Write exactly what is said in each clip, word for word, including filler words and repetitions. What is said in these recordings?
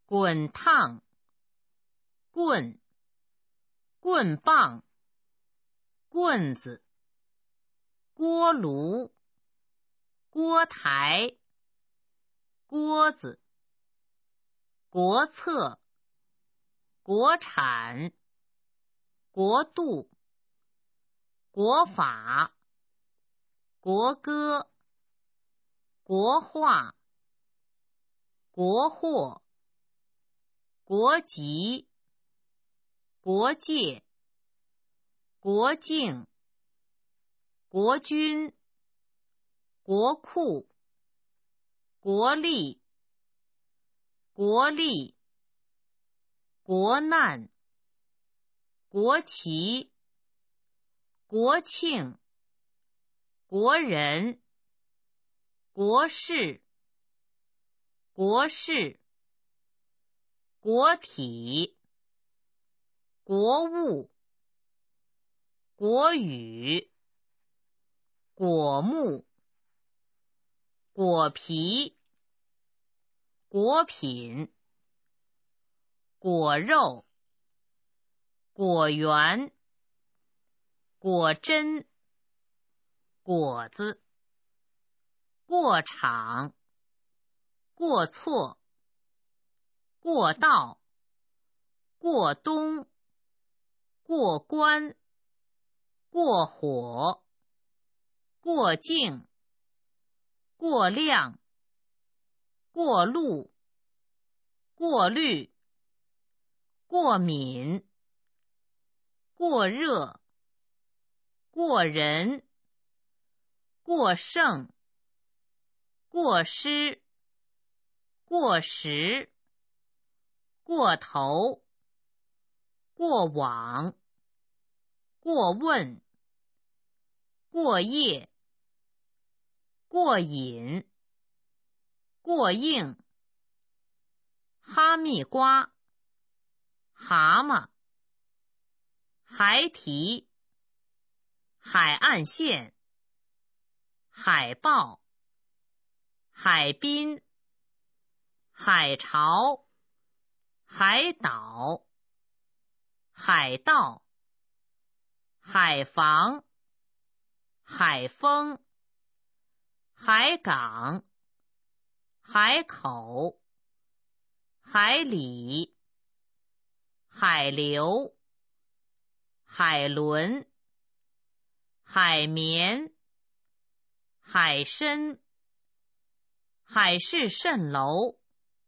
滚烫，棍，棍棒，棍子，锅炉，锅台，锅子，国策，国产，国度，国法，国歌，国画，国货，国籍，国界，国境，国军，国库，国力，国力，国难，国旗，国庆，国人，国事，国事，国体，国物，国语，果木，果皮，果品，果肉，果园，果真，果子，过场，过错，过道，过冬，过关，过火，过境，过量，过路，过滤，过敏，过热，过人，过剩，过失，过时，过头，过往，过问，过夜，过瘾，过硬，哈密瓜，蛤蟆，孩提，海岸线，海豹，海滨，海潮，海岛，海盗，海防，海风，海港，海口，海里，海流，海伦，海绵，海参，海市蜃楼，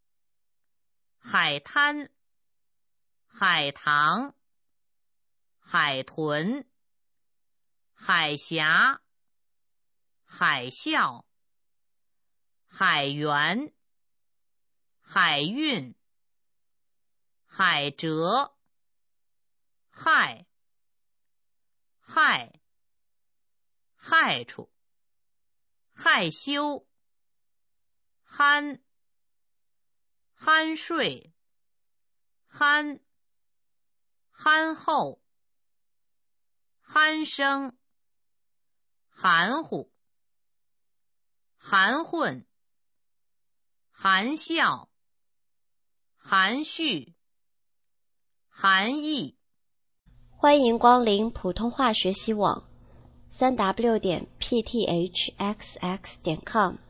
海滩，海棠，海豚，海峡，海啸，海员，海运，海蜇，害，害，害处，害羞，酣，酣睡，酣，酣后，鼾声，含糊，含混，含笑，含蓄，含义。 欢迎光临普通话学习网，三 w 点 p t h x x 点 com。